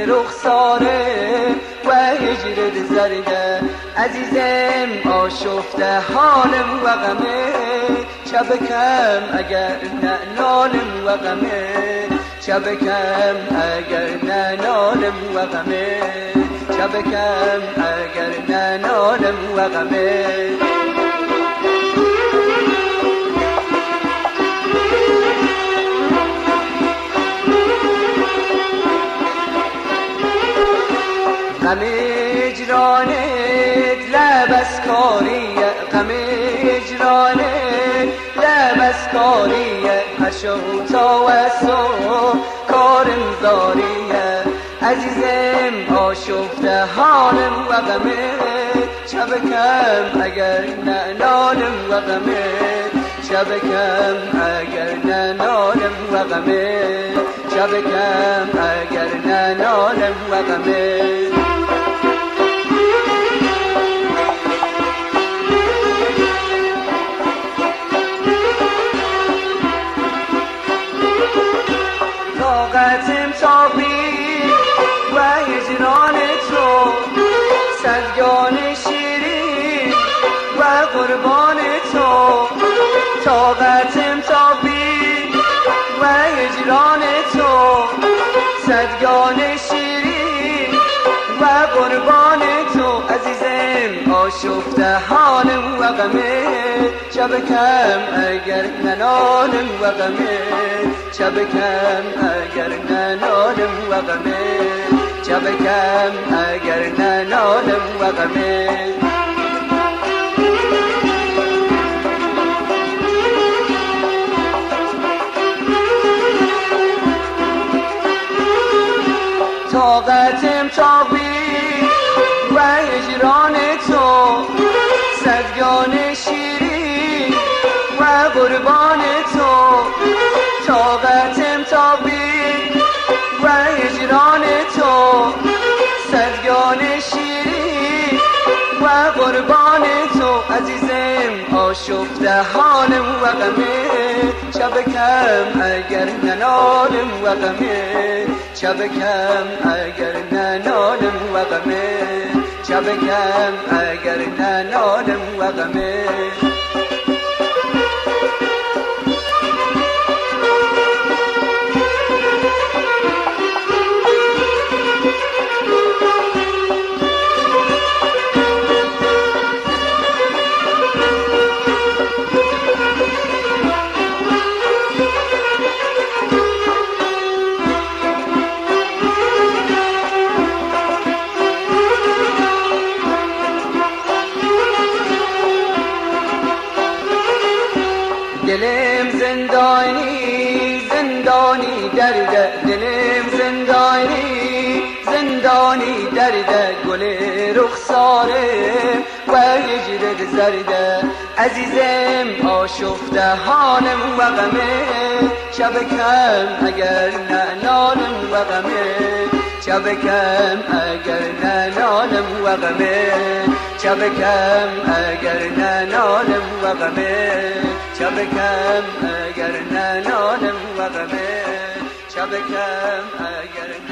رخساره و هجرت زرده عزیزم آشفته حالم و غمه شبکم اگر نه نالم و غمه شبکم اگر نه نالم و غمه شبکم اگر نه نالم و غمه غم اجرانت لبسکاریه غم اجرانت لبسکاریه هشوتا و سو کارم زاریه عزیزم آشفته حالم و غمه شبکم اگر نه نالم و غمه شبکم اگر نه نالم و غمه شبکم اگر نه نالم و غمه طاقتم تابی و هجران تو صدگان شیرین و قربان تو طاقتم تابی و هجران تو صدگان شیرین و قربان تو عزیزم آشفته حالم و غمه شبکم اگر ننالم و غمه شبکم اگر ننالم و غمه شبکم اگر ننالم و غمه طاقتم تابی و هجران تو صدگان شیرین و قربان تو طاقتم تابی و هجران تو صدگان شیرین و قربان تو عزیزم آشفته حالم و غمه شبکم اگر ننالم و غمه شبکم اگر ننالم و غمه شبکم اگر ننالم و غمه دلم زندانی زندانی درده دلم زندانی زندانی درده گل رخساره و هجرت زرده عزیزم آشفته حالم و غمه شبکم اگر نه نالم و غمه شبکم اگر نه نالم و غمه شبکم اگر نه نالم و غمه شبکم اگر نه نالم و غمه شبکم اگر